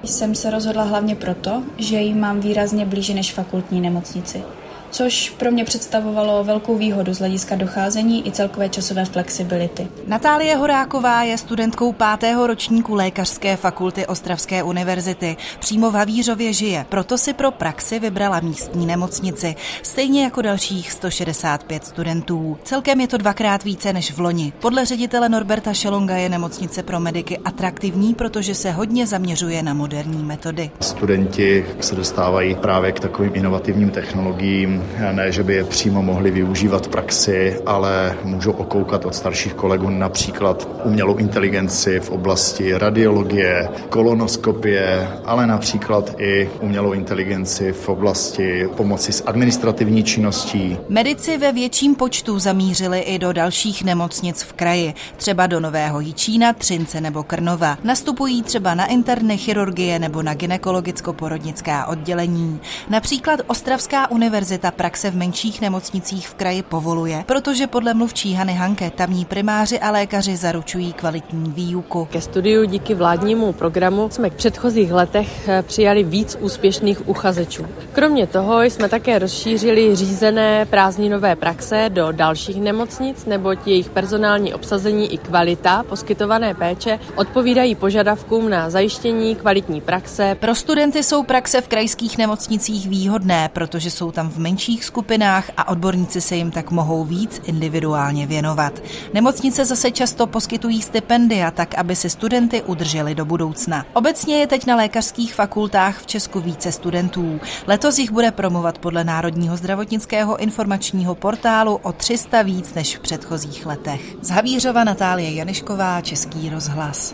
Jsem se rozhodla hlavně proto, že ji mám výrazně blíže než fakultní nemocnici, což pro mě představovalo velkou výhodu z hlediska docházení i celkové časové flexibility. Natálie Horáková je studentkou 5. ročníku Lékařské fakulty Ostravské univerzity. Přímo v Havířově žije, proto si pro praxi vybrala místní nemocnici, stejně jako dalších 165 studentů. Celkem je to 2krát více než v loni. Podle ředitele Norberta Šelonga je nemocnice pro mediky atraktivní, protože se hodně zaměřuje na moderní metody. Studenti se dostávají právě k takovým inovativním technologiím. Ne, že by je přímo mohli využívat v praxi, ale můžou okoukat od starších kolegů například umělou inteligenci v oblasti radiologie, kolonoskopie, ale například i umělou inteligenci v oblasti pomoci s administrativní činností. Medici ve větším počtu zamířili i do dalších nemocnic v kraji, třeba do Nového Jičína, Třince nebo Krnova. Nastupují třeba na interny, chirurgie nebo na gynekologicko-porodnická oddělení. Například Ostravská univerzita praxe v menších nemocnicích v kraji povoluje, protože podle mluvčí Hany Hanke tamní primáři a lékaři zaručují kvalitní výuku. Ke studiu díky vládnímu programu jsme v předchozích letech přijali víc úspěšných uchazečů. Kromě toho jsme také rozšířili řízené prázdninové praxe do dalších nemocnic, neboť jejich personální obsazení i kvalita poskytované péče odpovídají požadavkům na zajištění kvalitní praxe. Pro studenty jsou praxe v krajských nemocnicích výhodné, protože jsou tam v menších skupinách a odborníci se jim tak mohou víc individuálně věnovat. Nemocnice zase často poskytují stipendia, tak aby si studenty udrželi do budoucna. Obecně je teď na lékařských fakultách v Česku více studentů. Letos jich bude promovat podle Národního zdravotnického informačního portálu o 300 víc než v předchozích letech. Z Havířova Natálie Janišková, Český rozhlas.